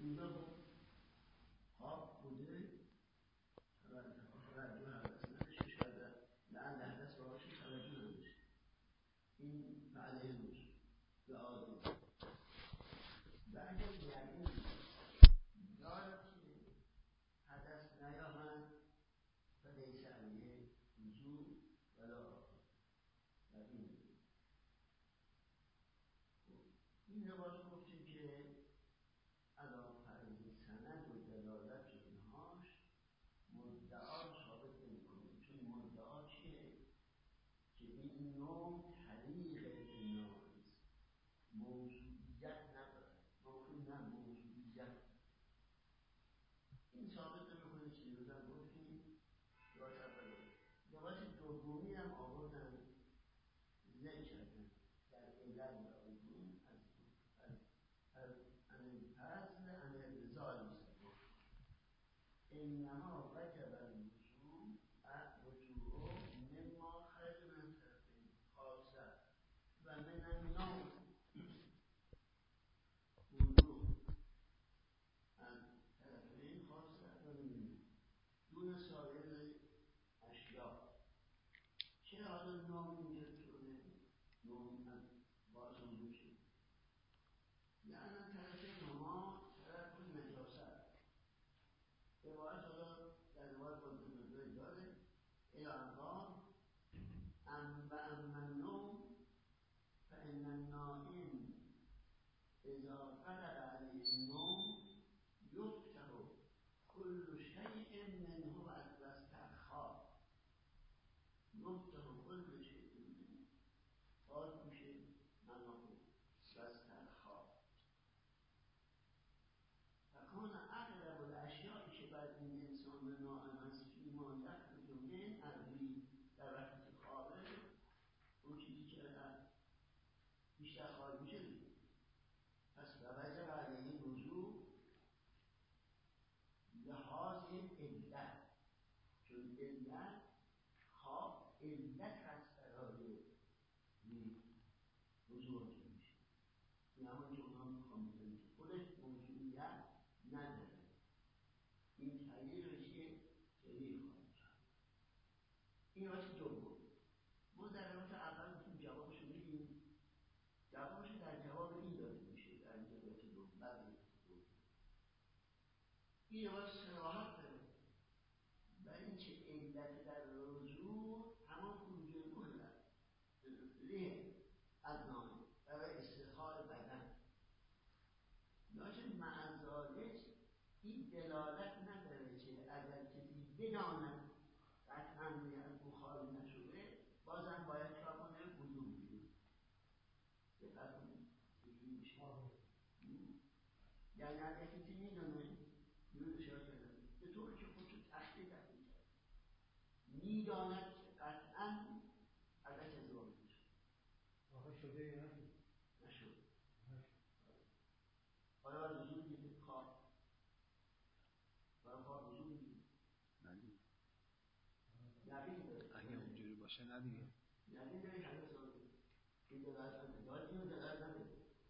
اونجا خواب بوده توجه حدث نداشته شده لعل حدث باشه توجه نداشته این فعله روز به آدم و اگر یقین دارد که حدث نیامد و لیس علیه وضوء ولا یقین این لباس گفتیم که علا فرض سند و دلالت و اینهاش مدعا ثابت نمی‌کنه چون مدعا چیه؟ که این نوع طریق بناست موجودیت نداره مفهوم نه موجودیت این ثابت نمی‌کنه که روزن گفتیم لباس اولی لباس دومی هم آوردن ذکر کردن در علل و علوم از الفضل عن الرضا می‌سازه انما وجب الوضوء مما خرج من الطرفین خاصه و من النوم وضوء از طرفین خاصه و من النوم دون سایر اشیاء چرا حالا نوم اینجا شده؟ نوم از باعث وضوء شده یعنی طرفین هما طرف نجاست روایت حالا در روایت بازدارده داره الانقام و اما النوم فان النائم اذا غلب علیه النوم یفتح كل شیء منه و استرخا یفتح كل شیء منه باز میشه منافع و استرخا فکان اغلب الاشیاء که بر این انسان نائم است فیما یخرج من عرضی در وقت خوابه اون چیزی که بیشتر خواهد میشه پس وجب علیه وضوء لحاظ علت چون علت خواب علت هست برای وضوء میشه این همون که اونها میخوام بزنید که خودش موجودیت نداره این طریقش یه طریق خواهد شد این واسه دوم ما در روایت اول میتونیم جوابش رو بگیم جوابش در جواب این داده میشه در این روایت دوم بعد این روایت صراحت داره و این چه علت در رجوع همان خروج ریه از نامه برای استدخال بدن لیکن معذالک این دلالت نداره که اگر کسی بداند قطعا از بخاری نشده بازم باید چرا کنه وضوء بگیره دقت کنید یعنی اگر کسی میدونه یه اشاره کردن به طوری که خودشو تحقیق کرد میداند که قطعا ازش ازدواج میشه آخه شده یا نشد حالا باید وضوء بگیره خواب وضوء بگیره ندیگه یقین داره اگه اونجوری باشه ندیگه یقین داره که همه سال این دلالت نداره داره اینو دلالت نداره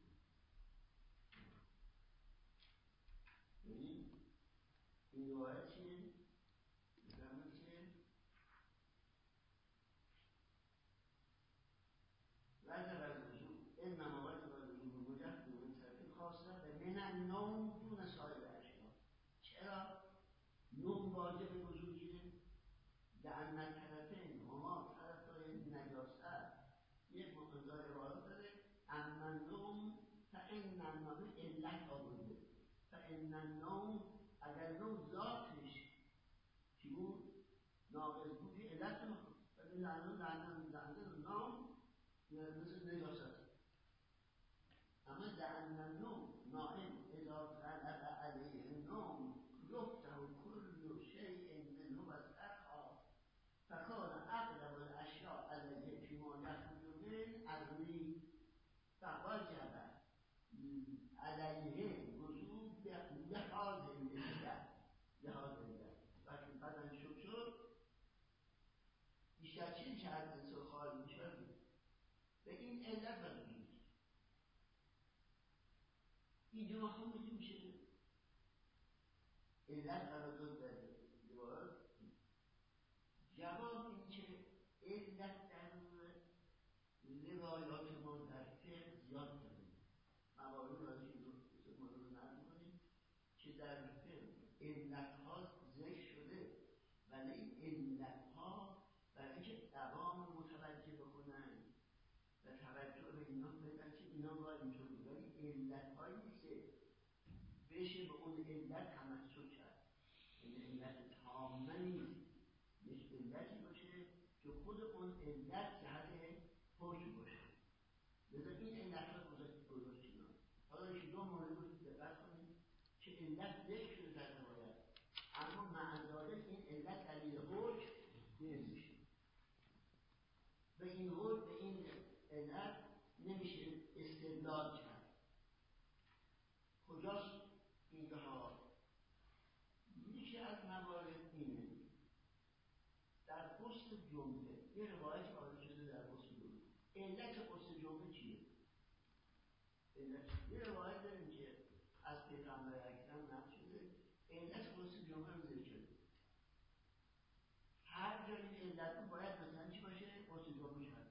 یعنی این روایت چیه؟ میفهمد که وجب الوضوء انما وجب الوضوء مجرد من طرف خاصه و من النوم دون سایر اشیاء چرا نوم واجب وضوء گیره؟ لأن الطرفین هما طرفای نجاست یک مقدار روایت داره اما النوم فإن النوم علت آورده فإن النوم اگر نوم ذاتش که بود ناقض بودی علت نخود ولی لعنه نام مثل نجاست اما لأن النوم نائم اذا غلب علیه النوم یفتح كل شیء منه واسترخا فکان اغلب الاشیاء علیه فیما یخرج من عرضی فوجب علیه وضوء لحاظ علت وقتی بدن شد بیشتر چی میشه از انسان خواهد میشه به این علت علت قرار داد در روایات. جواب این که علت در روایات ما در فقه زیاد داریم. موارد راجع به مورد نقل کنیم که در فقه علت‌ها ذکر شده، ولی این علت‌ها برای اینکه عوام متوجه بکنن و توجه به اینا بدن که اینا باید اینطوری، ولی علت‌هایی نیست که بشه به اون علت تمسک کرد. این علت تامه نیست، یک علتی باشه که خود اون علت جهت حکم باشه. لذا این علت‌ها گذاشت اینا. حالا که دو مورد رو دقت کنید که علت ذکر شده در روایت، اما معذالک این علت دلیل حکم نمیشه. به این حکم، به این علت نمیشه استدلال کرد. کجاست اینها؟ یکی از موارد اینه در غسل جمعه، یه روایت وارد شده در غسل جمعه. علت غسل جمعه چیه؟ یه روایت داریم که از پیغمبر اکرم نقل شده علت غسل جمعه رو ذکر شده. هر جایی علت رو باید مثلا چی باشه؟ غسل جمعه شد.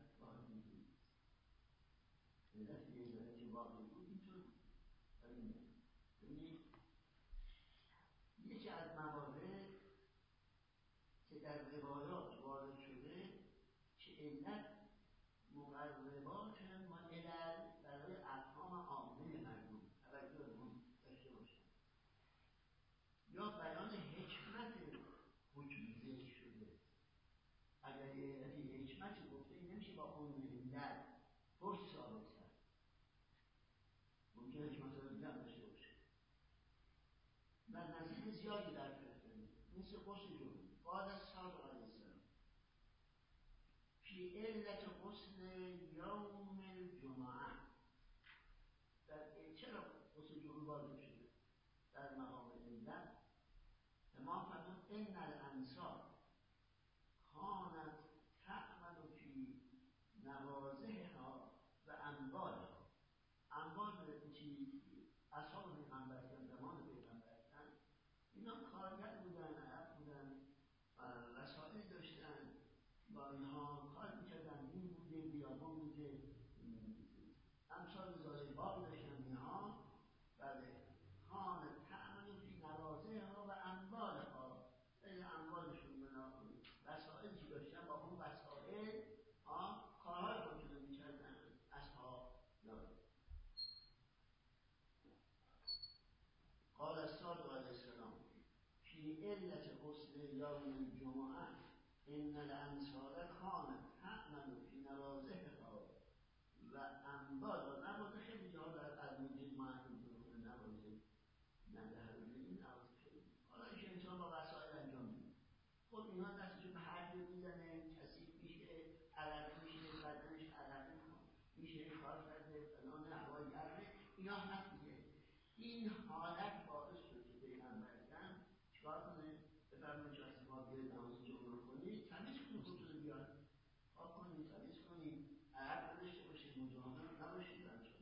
علت یه جایی که واقعی بود اینطور ببینید یکی از موارد که در روایات وارد شده که علت مقربات معلل برای افهام عامه مردم توجه بهشون داشته باشن، یا بیان حکمت حکم ذکر شده. اگر یه حکمت گفته نمیشه با اون علت حکم ثابت کرد، ممکن حکمت رو دیگه داشته باشه. من نزدیک زیادی در فقه مثل غسل جمعه. قال الصادق علیه السلام فی علت غسل یوم الجمعه، در چرا غسل جمعه وارد شده در مقام علت؟ امام فرمود ان الانصار کانت تعمل فی نوازحها و انبالها. انبال چی؟ اصحاب پیغمبر در زمان پیغمبر اینا کارگر بودن، عرب بودن، وسائل داشتن، با اینها کار میکردن، این بوده، بیابان بوده، امثال زاده باب داشتن اینها. بله خانه تعمل فی نوازه ها و انبال ها، این انبالشون بنا وسائل که داشتن با اون وسائل کارهای خودشون میکردن اصحاب دارد. قال الصادق علیه السلام فی علت غسل یوم الجمعه ان الانصار کانت تعمل فی نوازحها و انبال. نوازه خیلی جاها در الموجود معلوم کنه، نوازه ندهروی این نوازه خیلی. حالا اینکه انسان با وسائل انجام میده، خب اینا دستشون به هر جا میزنه، کثیف میشه، علق میشه، بدنش علق میشه، کار کرده فلان، هوای گرمه، اینا هم میگه. این حالت باعث شد که پیغمبر اکرم چیکار کنه؟ بفرمایید که از ما بیاید نماز جمعه رو کنید، تمیز کنید خودتون بیاد، پاک کنید، تمیز کنید، عرق نداشته باشید، مزاحم نباشید. انجام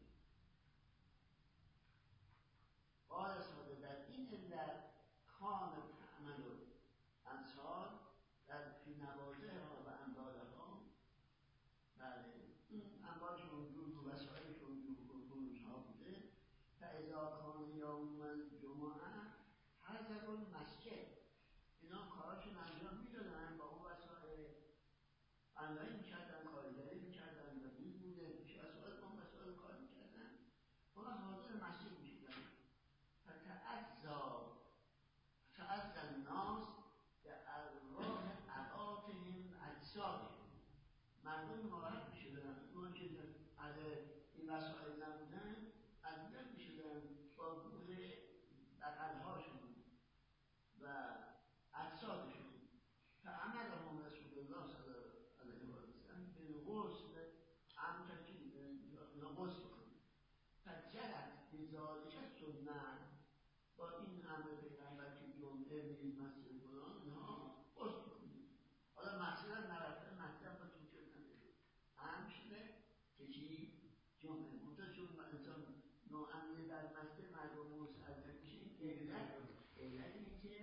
قال صادق در این علت کان تعمل انصار در فی نوازه ها و انباله ها. بله این انبالشون وجود و وسائلشون وجود ها بوده. فاذا کان یوم الجمعه حضر المسجد، اینا کاراشون انجام میدادن با اون وسائل، بندایی میکردن، کارگری میکردن و بیل بوده پیش وسائل، با اون وسائل کار میکردن، اونا حاضر مسجد میشدن. فتعزى الناس به ارواح عباتهم اجسادهم، مردم ناراحت میشدن، اون که از این وسائل نبودن اذیت میشدن با روح بقلهاشون و اجسادشون. فامرهم رسول الله صلی الله علیه و سلم بالغسل، امر که غسل کنید. فجرت بذالک سنت، با این امر پیغمبر که جمعه میرید مسجد فلان اینها غسل کنید. حالا مسجد هم نرفته، مسجد با چون شدن امر شده که چی؟ جمعه منطقه چون انسان ناامنه در مسجد مردم مستعجل میشه. علت این که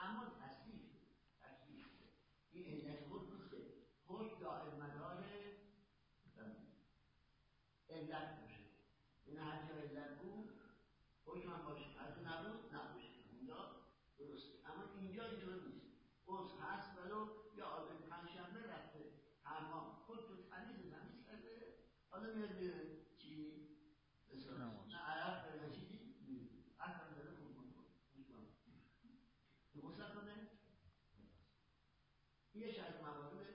اما تصریح شده. این علت خود نیست که خود دائم مدار علت باشه. این هر جا علت بود حکم هم باشه، هر جا نبود نباشه. اینجا درسته، اما اینجا اینجور نیست. عضو هست ولو یا آدم پنجشنبه رفته حمام خود تو تمیز کرده، حالا میاد میره چی؟ نه عرق به نشیدی میره اصلا داره خوب کنه تو غسل کنه. یه شرط موارد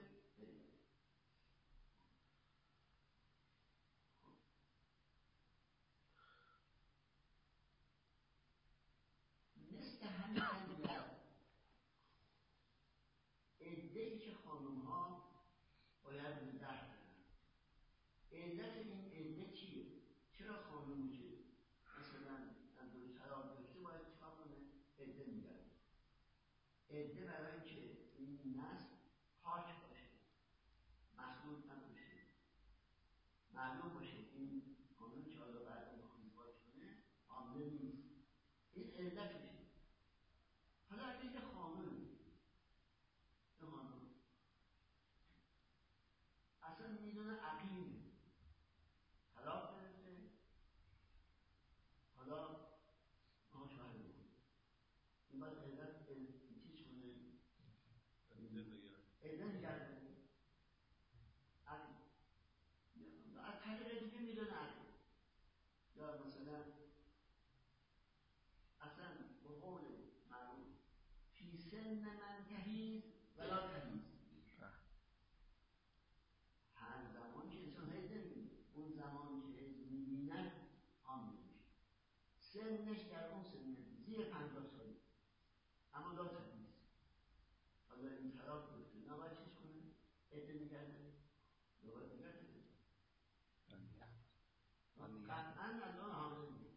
مثل همین عده‌ای که خانم ها باید به درد بدن. علت این عده چیه؟ چرا خانم که مثلا از دوی طلاق گرفته باید چیکار کنه؟ عده میگرده. عده برای که این نسل پاک باشه، مسئول نباشه، معلوم باشه این خانم که حالا بعد میخواد ازدواج کنه حامله نیست. این علتشه. حالا اگه یه خانم اصلا میدونه عقیمه طلاق گرفته، حالا ناچار میکنه، این باید علت چیز کنه، علت نگرده عقیم. از طریق دیگه میدونه عقیم. یا مثلا اصلا به قول معروف فی سن من تهیز ولا تهیز، هر زمان که انسان حیض نمی‌بینه، اون زمان که حیض می‌بیند حامله میشه. سنش در اون سن زیر 50 ساله، اما لا تهیز. حالا این طلاق گرفته نباید چیز کنه؟ عده می‌گرده؟ نباید می‌گرده؟ قطعاً الان حامله میشه.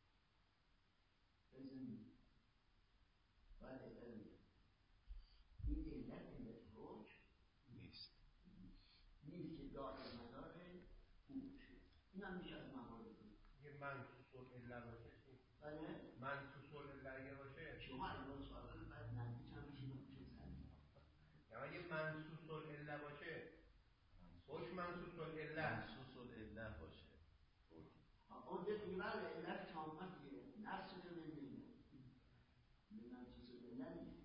حیض نمی‌بینه باید عده می‌گرده. این علت حکم نیست که دائم مدار او باشه. این هم میشه از موارد یه منصوص العله باشه. بله؟ منصوص العله باشه. شما الان سوال کنید بعد نزدیک هم میشه نمیشه سنی. یعنی یه منصوص العله باشه. حکم منصوص العله. منصوص العله باشه. اون دیگه بله علت تامتیه. نفس رو نمیدونه. منصوص العله نیست.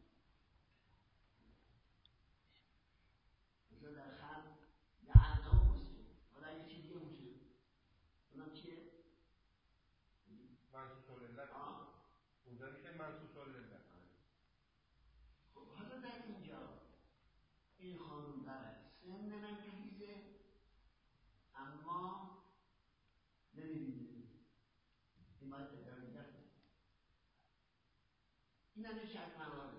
مثلا در خم یه عقدام مسلم. حالا یه چیز دیگه موجود. اونم چیه؟ منصوص العله. اونجا میشه منصوص العله. خب حالا در اینجا این خانم در سن من تهیزه اما نمیبینه. این باید اداره میگرده. این هم یه شرط موارده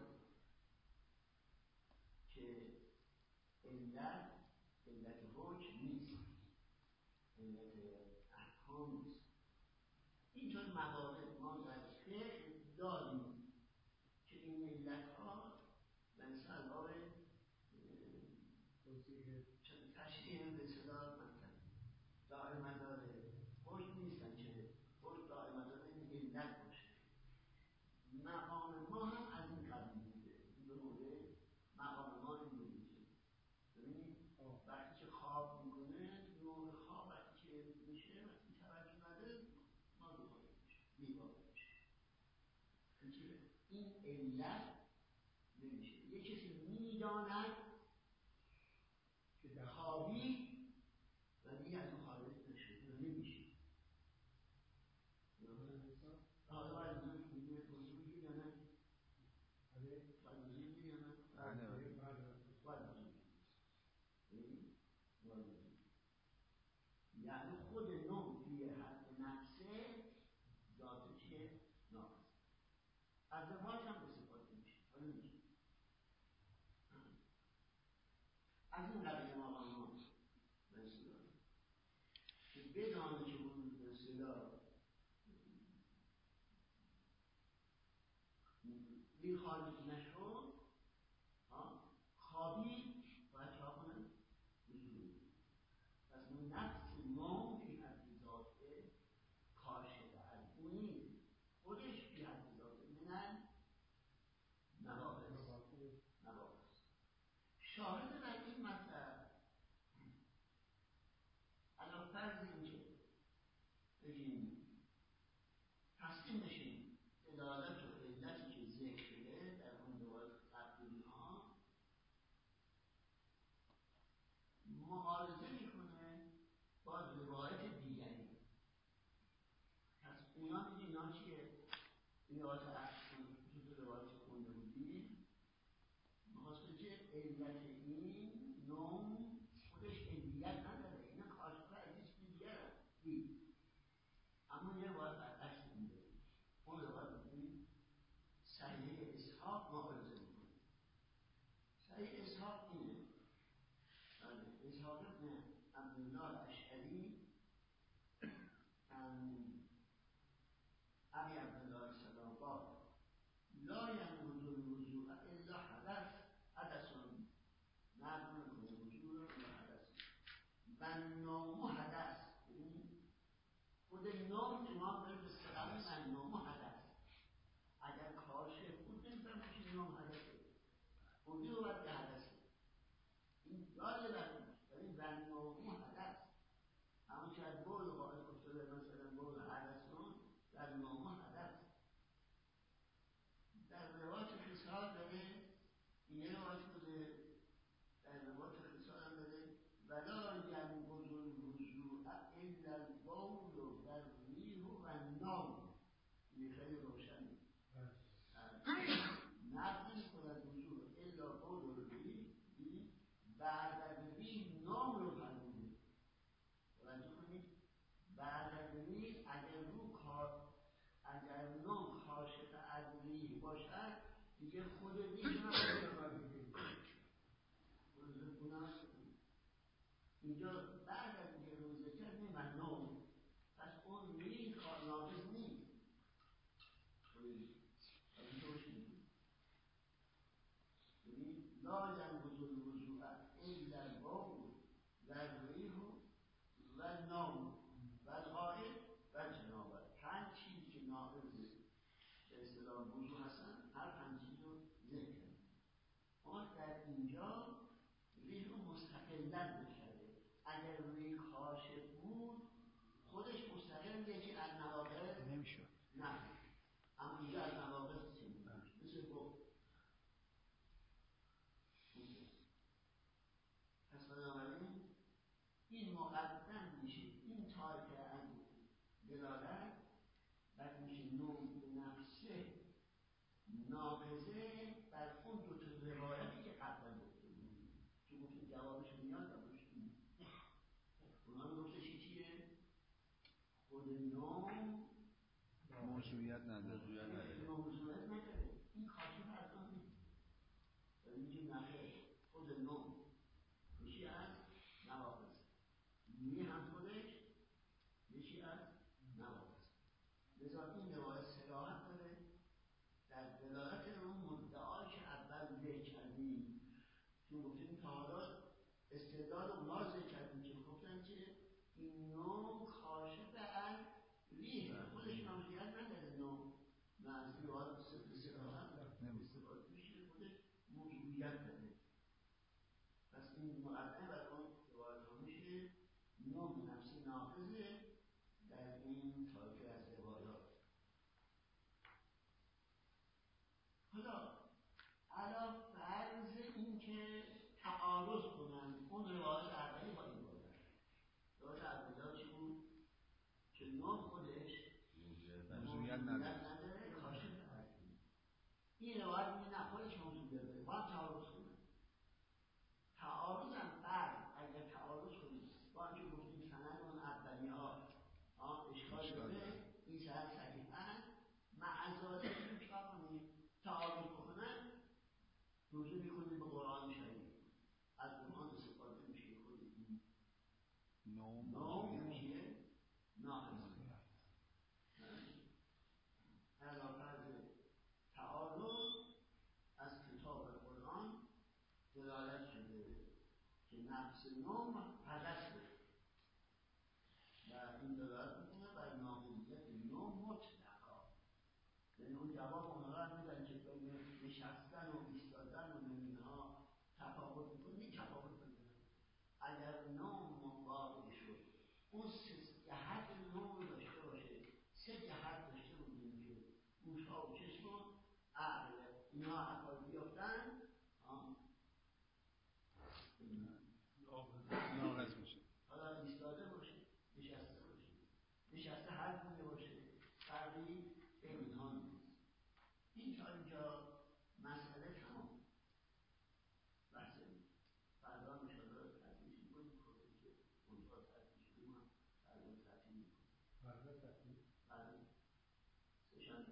که علت حکم نیست، علت احکام نیست. اینطور موارد ما در فقه داریم که این علت ها مثل باب تشریح به صلاح مثلا دائم مدار حکم نیستن که حکم دائم مدار این علت باشه. مقام ما هم از این قبیل بوده. به مورد مقام ما این بوده. ببینید وقتی که خواب میکنه نوع خواب وقتی که میشه وقتی توجه نده نادوخواهی میشه بیباره میشه. این علت نمیشه. یه کسی میداند که خوابی و دیگه از اون خارج نشده نمیشه. حالا باید بزرگ میگه بزرگی یا نه؟ باید بزرگی یا نه؟ باید بزرگی. یعنی خود نوم توی حد نفسه ذات چیه؟ ناقص. ازدواج هم به صفات میشه. حالا میشه از این قبیل مقام به اصطلاح که بدانه که اون به اصطلاح این خارج نشد خوابی باید چرا کنه؟ پس اون نفس نام فی حد ذاته کار شده از اونی خودش فی حد ذاته منن نواقع شاهد بر این مطلب علی فرض اینکه بگیم تسلیم بشیم دلالت و علتی که ذکر شده در اون روایت قبلی ها معارضه میکنه با روایت دیگری. پس اونا میگه اینا چیه؟ روایت تو روایت خونده بودی میخواسته که علت این نوم خودش علت نداره، اینا کاشفه از یه چیز دیگر هست. اما یه روایت برعکس میده، اون روایت میگه صحیح اسحاق معارضه میکنه. صحیح اسحاق اینه، اسحاق ابن عبدالله اشعری ابی عبدالله السلام قال لا ينقض الوضوء الا حدث نقل میکنه وضوء رو الا حدث و نوم حدث. خود نوم که ما داریم به سلام من نوم حدث، اگر کاشه بود نمیتونم که نوم حدثه خودی رو باید به حدثه. این یاد برمید داریم و نوم حدث، همون که از بول قائل افتاده مثلا بول حدثون و نوم حدث. در روایت خسال داره این روایت بوده، در روایت خسال هم داره ولا ینقض الوضوء الا البول و الریح و النوم. این خیلی روشنه، نقض می‌کند وضوء الا بول و الریح، بعد از ریح نوم رو فرموده. توجه کنید بعد از ریح اگر نوم کاشف از ریح باشد دیگه خود ریح نباید اینجا بعد از اینکه روزه کرد میمن نوم، پس اون ریح ناقص نیست. لا ینقض الوضوء الا البول و الریح و النوم و الغائط و الجنابه. 5 چیزی که ناقض به اصطلاح وضو هستن، هر 5 چیز رو ذکر کرد. ما در اینجا ریح رو مستقلاً بکرده. اگر ریح کاشف بود خودش مستقل یکی از نواقض نمیشد، نه، اما اینجا از نواقض چه بود؟ مثل گفت پس بنابراین این مقدم میشه، این تایپه از دلالت بعد میشه نوم به نفسه ناقضه بر اون دو تا روایتی که قبلا گفته بود که گفتیم جوابش میاد و باشیم اونا رو گفته چیه؟ خود نوم موضوعیت نداره، موضوعیت نداره، این کاشف از آن نیست. در اینجا نخیر خود نوم یکی از نواقض، می هم خودش یکی از نواقض. لذا این روایت صراحت داره در دلالت اون مدعا که اول ذکر کردیم، چون گفتیم تا حالا استدلال اونا رو ذکر کردیم که گفتن که این نوع کاشف از ریح خودش نامگیرت نداره. نوع از این روایت صراحت استفاده میشه خودش موضوعیت داره. پس این مقدمه بر اون روایت ها میشه نوع نفسی ناقضه در این طایفه از روایات. حالا علا فرض این که تعارض کنن اون روایت اولی با این روایت اولی چی بود؟ که نوع خودش موضوعیت نداره، کاشف هستی. این روایت میگه نه خودش موضوعیت داره، با هم تعارض کنن. تعارض هم بعد اگر تعارض کنید با اینکه گفتیم سند اون اولی ها اشکال داره، این سند صحیح هست، معذاله که چکار کنید تعارض بکنن رجوع میکنید به قرآن شریف. از قرآن استفاده میشه خود این نوم چیه؟ ناقض. علا فرض تعارض از کتاب قرآن دلالت شده که نفس نوم حدث بود و این دلالت میکنه بر ناقضیت نوم مطلقا. یعنی اون جواب اونها رو میدن که بین نشستن و ایستادن و اینها تفاوت میکنه، اون سه جهت نوع داشته باشه. سه جهت داشته بودیم که گوش ها و چشم و عقل اینا افعال بیافتن ناقص میشه. حالا ایستاده باشه، نشسته هر گونه باشه، فرقی بین اینها نیست. اینجا مسئله تمام. بحث فردا انشاءالله تدریس میکنیم که اونجا تدریس کنیم هم فردا تدریس میکنیم. فردا تدریس؟ فردا سه‌شنبه.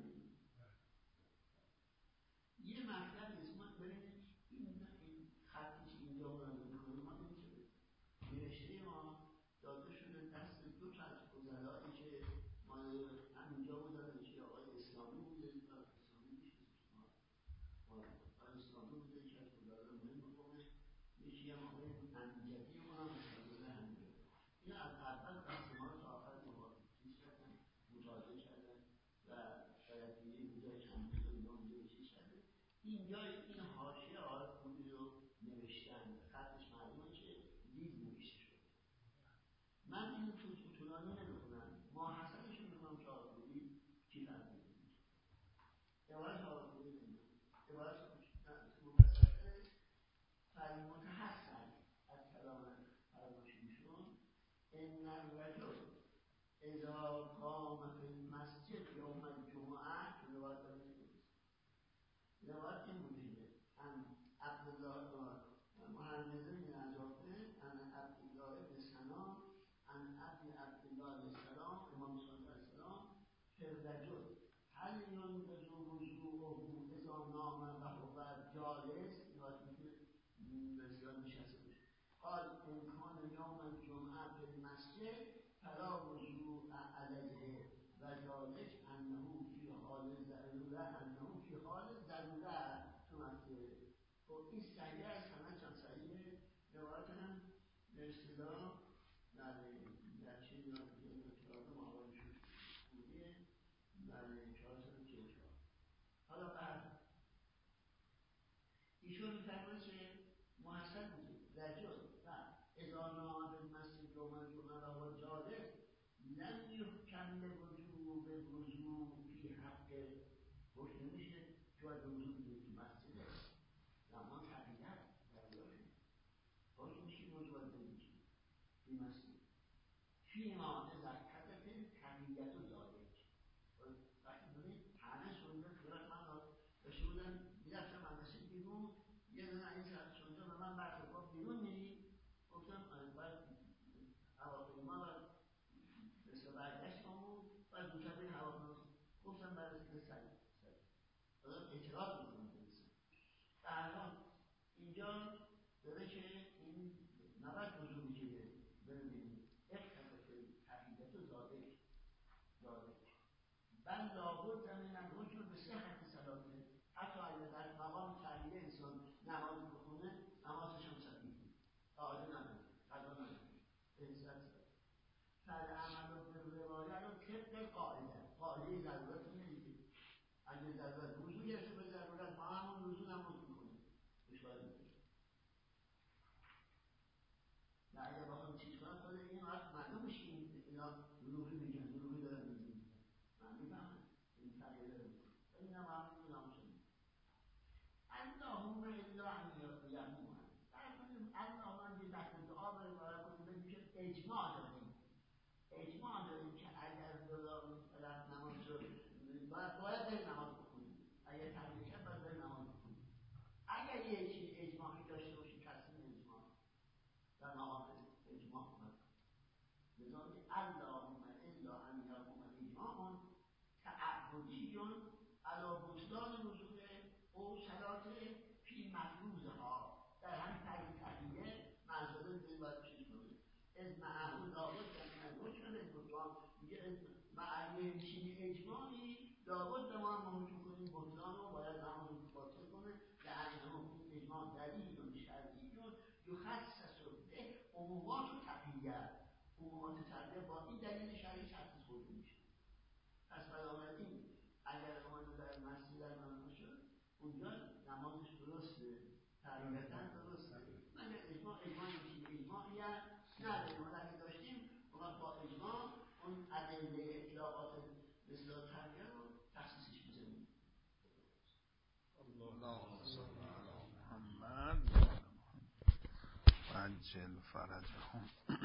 یه مطلب نیست. ما ببینید این خطی که اینجا بلند میکنیم ما نمیشه نوشته ما داده شده دست دو تا از وزرایی که مال همینجا بودن، یکی آقای اسلامی بوده، اسلامی میشه آقای اسلامی بوده، یکی از وزرای مهم بوده، یکی هم آقای امجدی اونم اسلامی همینجا. این از اول دست ما رو تا آخر چیز کردن، مطالعه کردن و شاید اینجا چند تا اینجا چیز کردن. اینجا این حاشیه آقای خوبی رو نوشتن، خطش معلومه که دید نوشته شده. من این طولانی نمیخونم، ماحصلش رو میخونم که آقای خوبی چی فرمودید. عبارت آقای خوبی نمیدونم، عبارت مبسطه فالمتحسن از کلام فرماشیشون ان الرجل اذا قام فی المسجد یوم الجمعه که روایت دارید روایت این بوده ان عبدالله محرمزه من عجابه ان عبدالله بن سلام ان عبدالله بن سلام امام صلی علیه السلام فررجل هل ينقض وضوءه اذا نام وهو جالس بسیار نشسته باشه. قال ان کان یوم الجمعه فی المسجد فلا وضوء علیه و ذلک انه فی حال ضروره تو مسجد. خب این صحیح است، همه چند صحیحه. روایت هم به اصطلاح در چه کتاب مقاله شده در 444. حالا بعد ایشون می‌فرماید که محسن بوده رجل و اذا نام بالمسجد یوم الجمعه و هو جالس لم یحکم لوجوب الوضوء فی حقه. گفت نمیشه جواز وضوء تو مسجد زمان تقییدت دریاشه باید میشه وضوء نمیشه فی مسجد فیما ازکتت تقییدت و ذالک. وقتی ببینید همه سنده خیال من داشته بودن میرفتم مدرسه بیرون یه دونه این سنده به من برد گفت بیرون میری؟ گفتم باید هواپیما و مثل برگشت کنم باید دوچه این هواپیما گفتم برای سری دادم اعتراض میکنم برسم. الان اینجا داره که این نباید وضوع میگیره ببینید اختلاف تقییدت و ذالک بل لابد من الرجوع به صحت صلاته. حتی اگر در مقام تقیید انسان نماز بخونه نمازش هم صحیح قاعده نداره قضا نداره عزت فالعمل بالروایه رو طبق قاعده ضرورت میدید. اگه ضرورت وضوع گرفته به ضرورت ما همون وضوع نماز میکنیم اشکال نداره. و اگر بخوام چیز کنم خود این وقت معلوم میشه اینا دروغی میگن دروغی دارن میگن من میفهمم این تغییر داره این هم همون نامشون اللهم الا ان یقیمون در کنیم اللهم که دست دعا بریم برای کنیم بگیم که اجماع داریم که اگر طرف نماز رو باید بریم نماز بخونیم اگر تغییر کرد باید بریم نماز بخونیم. اگر یه چیز اجماعی داشته باشی تصمیم اجماع در مقام اجماع کنید لذلك اللهم الا ان یقوم اجماع تعبدیون علی بطلان وضوء او صلات فی مفروضها در همین تقییه معذره بزنید باید چیز کنید از معهود لابد من روشن بطلان میگه معیه چینی اجماعی لابد ما هم موجود کنیم بطلان رو باید نماز باطل کنه لعنه این اجماع دلیل و شرعیون یخصص به عمومات و تقییه. عمومات تقییه با این دلیل شرعی تخصیص برده میشه. پس بنابراین اگر اومده در مسجد در منطقه شد اونجا نمازش درسته تقریبا درسته. من اجماع میشیم اجماعی هم نداریم. اگه داشتیم با عجل فرجهم